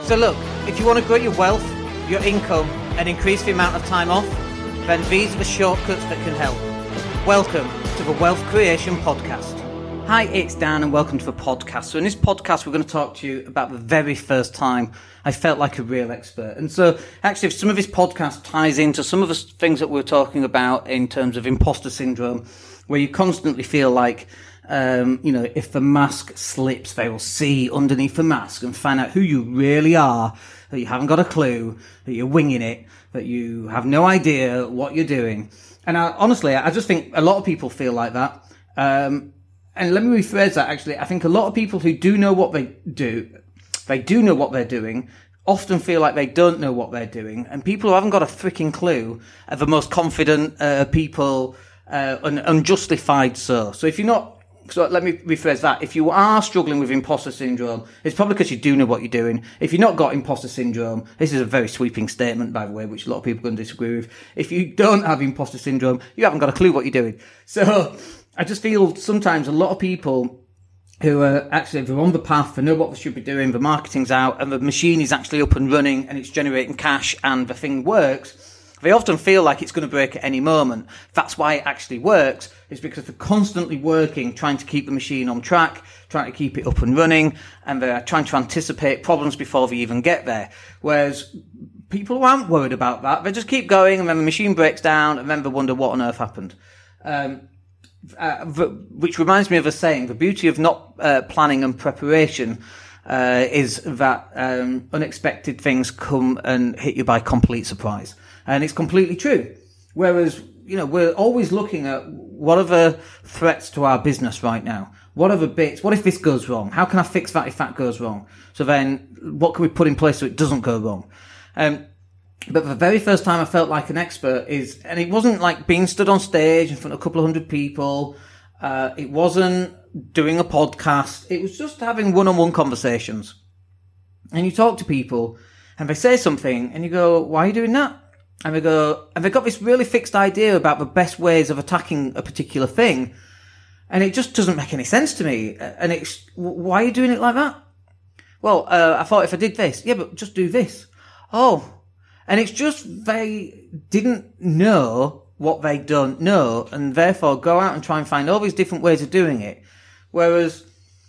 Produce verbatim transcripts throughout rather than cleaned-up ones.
So look, if you want to grow your wealth, your income, and increase the amount of time off, then these are the shortcuts that can help. Welcome to the Wealth Creation Podcast. Hi, it's Dan and welcome to the podcast. So in this podcast, we're going to talk to you about the very first time I felt like a real expert. And so actually, some of this podcast ties into some of the things that we're talking about in terms of imposter syndrome, where you constantly feel like, um, you know, if the mask slips, they will see underneath the mask and find out who you really are, that you haven't got a clue, that you're winging it, that you have no idea what you're doing. And I, honestly, I just think a lot of people feel like that. Um, And let me rephrase that, actually. I think a lot of people who do know what they do, they do know what they're doing, often feel like they don't know what they're doing. And people who haven't got a freaking clue are the most confident uh, people, uh, and unjustified so. So if you're not, so let me rephrase that. If you are struggling with imposter syndrome, it's probably because you do know what you're doing. If you've not got imposter syndrome, this is a very sweeping statement, by the way, which a lot of people are going to disagree with. If you don't have imposter syndrome, you haven't got a clue what you're doing. So I just feel sometimes a lot of people who are actually, they're on the path, they know what they should be doing, the marketing's out, and the machine is actually up and running, and it's generating cash, and the thing works, they often feel like it's going to break at any moment. That's why it actually works, is because they're constantly working, trying to keep the machine on track, trying to keep it up and running, and they're trying to anticipate problems before they even get there. Whereas people who aren't worried about that, they just keep going, and then the machine breaks down, and then they wonder what on earth happened. Um, Uh, which reminds me of a saying, the beauty of not uh, planning and preparation uh, is that um, unexpected things come and hit you by complete surprise. And it's completely true. Whereas, you know, we're always looking at what are the threats to our business right now? What are the bits? What if this goes wrong? How can I fix that if that goes wrong? So then what can we put in place so it doesn't go wrong? Um, But the very first time I felt like an expert is, and it wasn't like being stood on stage in front of a couple of hundred people. Uh, it wasn't doing a podcast. It was just having one-on-one conversations. And you talk to people and they say something and you go, why are you doing that? And they go, and they've got this really fixed idea about the best ways of attacking a particular thing. And it just doesn't make any sense to me. And it's, why are you doing it like that? Well, uh, I thought if I did this, yeah, but just do this. Oh, and it's just they didn't know what they don't know, and therefore go out and try and find all these different ways of doing it. Whereas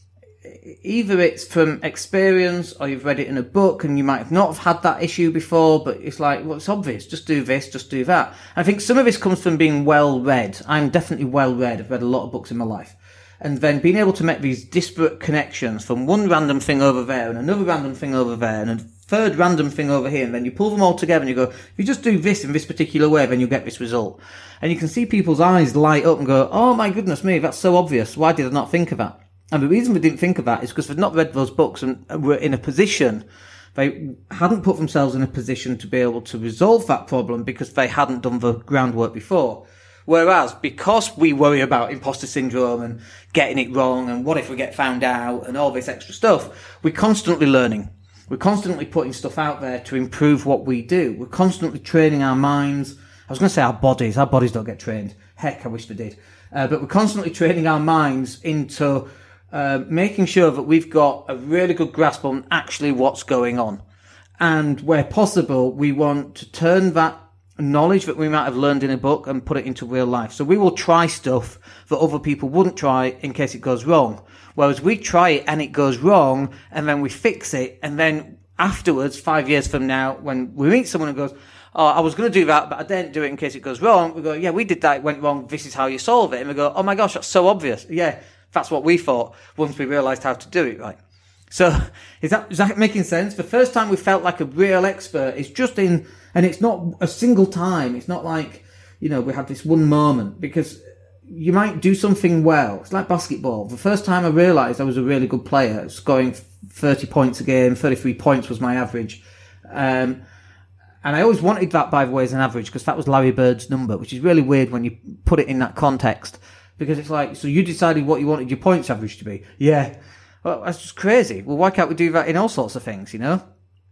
either it's from experience or you've read it in a book and you might have not have had that issue before, but it's like, well, it's obvious. Just do this, just do that. I think some of this comes from being well read. I'm definitely well read. I've read a lot of books in my life. And then being able to make these disparate connections from one random thing over there and another random thing over there and a third random thing over here, and then you pull them all together and you go, if you just do this in this particular way, then you get this result. And you can see people's eyes light up and go, oh my goodness me, that's so obvious. Why did I not think of that? And the reason we didn't think of that is because they've not read those books and were in a position, they hadn't put themselves in a position to be able to resolve that problem because they hadn't done the groundwork before. Whereas, because we worry about imposter syndrome and getting it wrong and what if we get found out and all this extra stuff, we're constantly learning. We're constantly putting stuff out there to improve what we do. We're constantly training our minds. I was going to say our bodies. Our bodies don't get trained. Heck, I wish they did. Uh, but we're constantly training our minds into uh, making sure that we've got a really good grasp on actually what's going on. And where possible, we want to turn that knowledge that we might have learned in a book and put it into real life. So we will try stuff that other people wouldn't try in case it goes wrong. Whereas we try it and it goes wrong and then we fix it. And then afterwards, five years from now, when we meet someone who goes, oh, I was going to do that, but I didn't do it in case it goes wrong. We go, yeah, we did that. It went wrong. This is how you solve it. And we go, oh my gosh, that's so obvious. Yeah, that's what we thought once we realized how to do it right. So is that, is that making sense? The first time we felt like a real expert is just in, and it's not a single time. It's not like, you know, we had this one moment, because you might do something well. It's like basketball. The first time I realized I was a really good player, scoring thirty points a game, thirty-three points was my average. Um, and I always wanted that, by the way, as an average, because that was Larry Bird's number, which is really weird when you put it in that context, because it's like, so you decided what you wanted your points average to be. Yeah. Well, that's just crazy. Well, why can't we do that in all sorts of things, you know?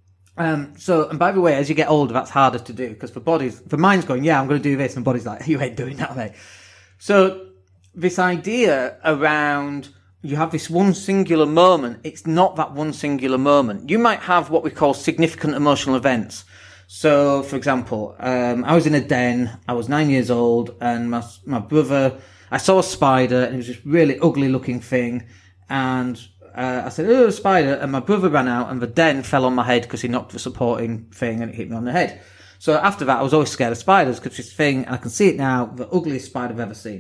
Um, so, and by the way, as you get older, that's harder to do, because the body's, the mind's going, yeah, I'm going to do this, and the body's like, you ain't doing that, mate. So, this idea around you have this one singular moment. It's not that one singular moment. You might have what we call significant emotional events. So, for example, um, I was in a den, I was nine years old, and my, my brother, I saw a spider, and it was this really ugly looking thing, and uh, I said, oh, a spider, and my brother ran out, and the den fell on my head because he knocked the supporting thing, and it hit me on the head. So after that, I was always scared of spiders, because this thing, and I can see it now, the ugliest spider I've ever seen.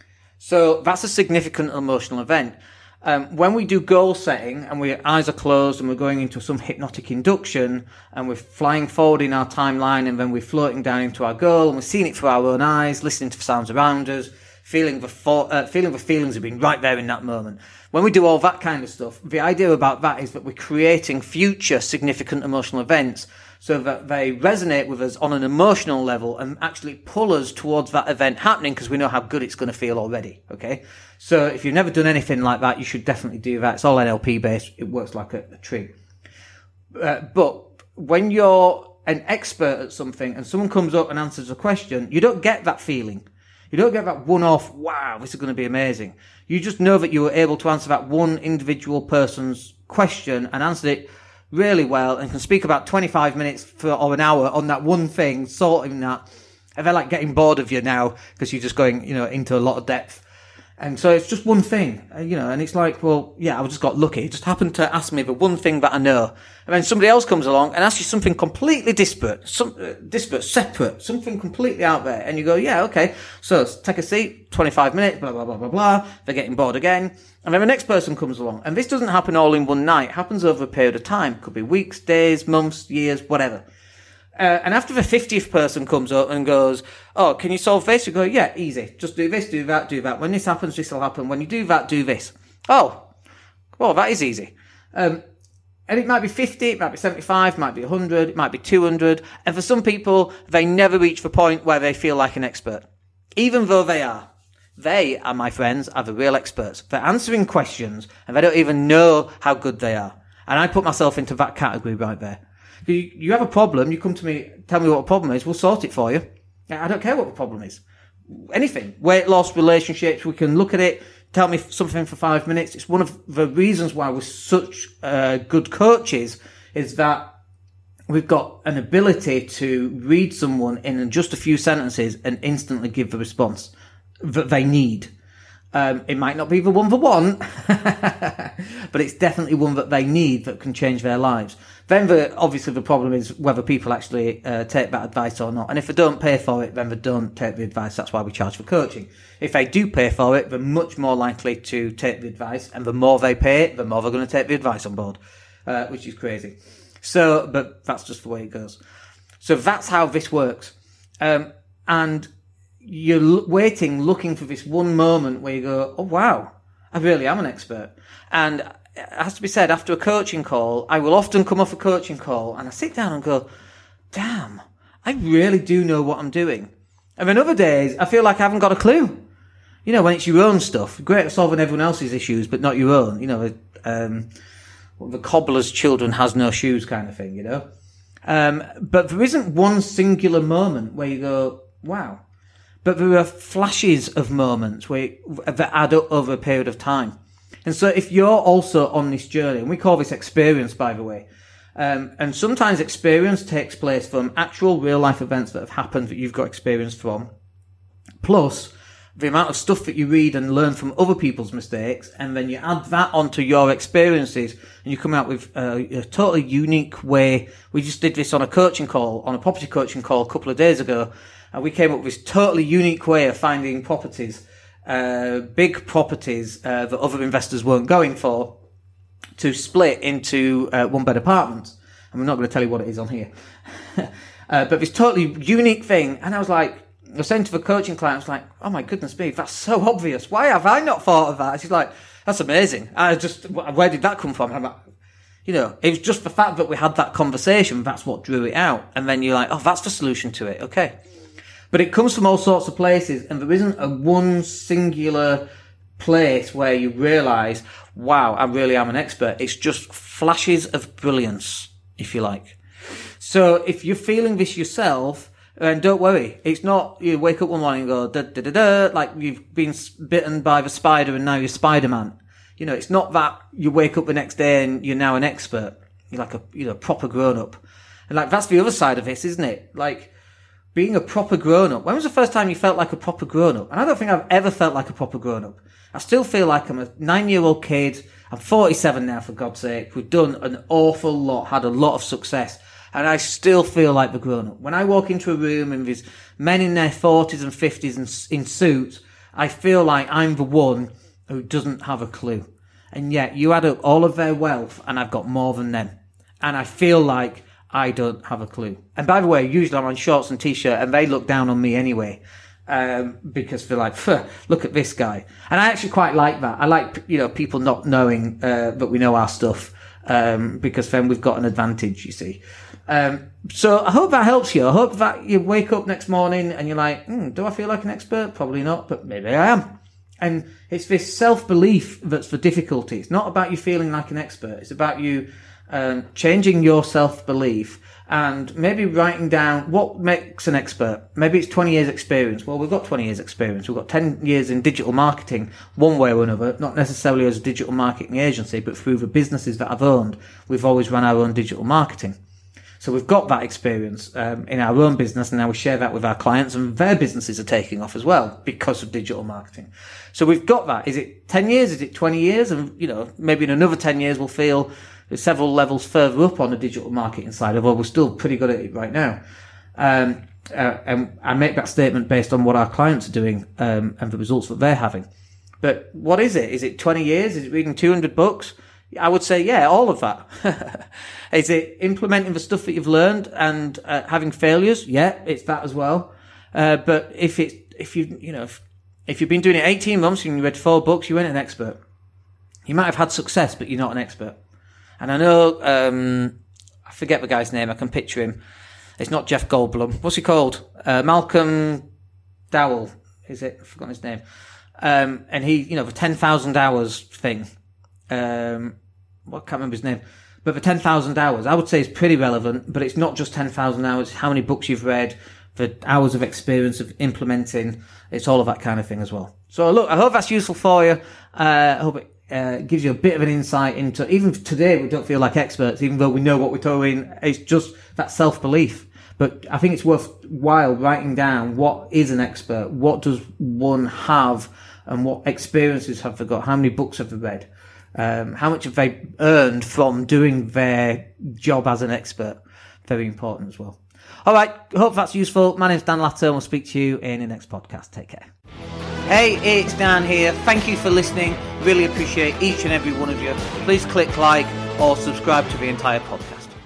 So that's a significant emotional event. Um, when we do goal setting and our eyes are closed and we're going into some hypnotic induction and we're flying forward in our timeline and then we're floating down into our goal and we're seeing it through our own eyes, listening to the sounds around us, feeling the for, uh, feeling the feelings of being right there in that moment. When we do all that kind of stuff, the idea about that is that we're creating future significant emotional events so that they resonate with us on an emotional level and actually pull us towards that event happening because we know how good it's going to feel already, okay? So if you've never done anything like that, you should definitely do that. It's all N L P based. It works like a, a tree. Uh, but when you're an expert at something and someone comes up and answers a question, you don't get that feeling. You don't get that one-off, wow, this is going to be amazing. You just know that you were able to answer that one individual person's question and answer it really well and can speak about twenty-five minutes for, or an hour on that one thing, sorting that. And they're like getting bored of you now because you're just going, you know, into a lot of depth. And so it's just one thing, you know, and it's like, well, yeah, I just got lucky. It just happened to ask me the one thing that I know. And then somebody else comes along and asks you something completely disparate, some, uh, disparate, separate, something completely out there. And you go, yeah, okay. So take a seat, twenty-five minutes, blah, blah, blah, blah, blah. They're getting bored again. And then the next person comes along. And this doesn't happen all in one night. It happens over a period of time. Could be weeks, days, months, years, whatever. Uh, and after the fiftieth person comes up and goes, oh, can you solve this? You go, yeah, easy. Just do this, do that, do that. When this happens, this will happen. When you do that, do this. Oh, well, that is easy. Um, and it might be fifty, it might be seventy-five, it might be one hundred, it might be two hundred. And for some people, they never reach the point where they feel like an expert. Even though they are. They are, my friends, are the real experts. They're answering questions and they don't even know how good they are. And I put myself into that category right there. You, you have a problem, you come to me, tell me what the problem is, we'll sort it for you. I don't care what the problem is. Anything. Weight loss, relationships, we can look at it, tell me something for five minutes. It's one of the reasons why we're such uh, good coaches is that we've got an ability to read someone in just a few sentences and instantly give the response that they need. Um, it might not be the one for one, but it's definitely one that they need that can change their lives. Then the, obviously the problem is whether people actually uh, take that advice or not. And if they don't pay for it, then they don't take the advice. That's why we charge for coaching. If they do pay for it, they're much more likely to take the advice. And the more they pay, the more they're going to take the advice on board, uh, which is crazy. So, but that's just the way it goes. So that's how this works. Um, and you're l- waiting, looking for this one moment where you go, oh, wow, I really am an expert. And it has to be said, after a coaching call, I will often come off a coaching call and I sit down and go, damn, I really do know what I'm doing. And then other days, I feel like I haven't got a clue. You know, when it's your own stuff, great at solving everyone else's issues, but not your own. You know, um, the cobbler's children has no shoes kind of thing, you know. Um, but there isn't one singular moment where you go, wow. But there are flashes of moments where that add up over a period of time. And so if you're also on this journey, and we call this experience, by the way, um, and sometimes experience takes place from actual real life events that have happened that you've got experience from, plus the amount of stuff that you read and learn from other people's mistakes, and then you add that onto your experiences, and you come out with a, a totally unique way. We just did this on a coaching call, on a property coaching call a couple of days ago, and we came up with this totally unique way of finding properties, uh, big properties uh, that other investors weren't going for, to split into uh, one-bed apartments. And we're not going to tell you what it is on here. uh, but this totally unique thing, and I was like, I was saying to the coaching client, I was like, oh my goodness me, that's so obvious. Why have I not thought of that? And she's like, that's amazing. I just, where did that come from? I'm like, you know, it was just the fact that we had that conversation, that's what drew it out. And then you're like, oh, that's the solution to it. Okay. But it comes from all sorts of places, and there isn't a one singular place where you realise, wow, I really am an expert. It's just flashes of brilliance, if you like. So if you're feeling this yourself, then don't worry. It's not you wake up one morning and go, da da da da, like you've been bitten by the spider and now you're Spider-Man. You know, it's not that you wake up the next day and you're now an expert. You're like a, you know, proper grown up. And like, that's the other side of this, isn't it? Like, being a proper grown up. When was the first time you felt like a proper grown up? And I don't think I've ever felt like a proper grown up. I still feel like I'm a nine year old kid. I'm forty-seven now, for God's sake. We've done an awful lot, had a lot of success. And I still feel like the grown up. When I walk into a room and there's men in their forties and fifties and in suits, I feel like I'm the one who doesn't have a clue. And yet you add up all of their wealth and I've got more than them. And I feel like I don't have a clue. And by the way, usually I'm on shorts and t-shirt and they look down on me anyway. Um, because they're like, look at this guy. And I actually quite like that. I like, you know, people not knowing, uh, that we know our stuff. Um, because then we've got an advantage, you see. Um, so I hope that helps you. I hope that you wake up next morning and you're like, hmm, do I feel like an expert? Probably not, but maybe I am. And it's this self-belief that's the difficulty. It's not about you feeling like an expert. It's about you um, changing your self-belief and maybe writing down what makes an expert. Maybe it's twenty years experience. Well, we've got twenty years experience. We've got ten years in digital marketing one way or another, not necessarily as a digital marketing agency, but through the businesses that I've owned. We've always run our own digital marketing. So we've got that experience um, in our own business, and now we share that with our clients, and their businesses are taking off as well because of digital marketing. So we've got that. Is it ten years? Is it twenty years? And, you know, maybe in another ten years we'll feel several levels further up on the digital marketing side, although we're still pretty good at it right now. Um, uh, and I make that statement based on what our clients are doing um, and the results that they're having. But what is it? Is it twenty years? Is it reading two hundred books? I would say, yeah, all of that. Is it implementing the stuff that you've learned and uh, having failures? Yeah, it's that as well. Uh, but if it's, if you, you know, if, if you've been doing it eighteen months and you read four books, you ain't an expert. You might have had success, but you're not an expert. And I know, um, I forget the guy's name. I can picture him. It's not Jeff Goldblum. What's he called? Uh, Malcolm Dowell. Is it? I've forgotten his name. Um, and he, you know, the ten thousand hours thing. Um, well, I can't remember his name, but the ten thousand hours, I would say is pretty relevant, but it's not just ten thousand hours, how many books you've read, the hours of experience of implementing, it's all of that kind of thing as well. So look, I hope that's useful for you. Uh, I hope it uh, gives you a bit of an insight into, even today we don't feel like experts, even though we know what we're doing, it's just that self-belief. But I think it's worthwhile writing down what is an expert, what does one have, and what experiences have they got, how many books have they read. Um, how much have they earned from doing their job as an expert? Very important as well. All right. Hope that's useful. My name's Dan Latter, and we'll speak to you in the next podcast. Take care. Hey, it's Dan here. Thank you for listening. Really appreciate each and every one of you. Please click like or subscribe to the entire podcast.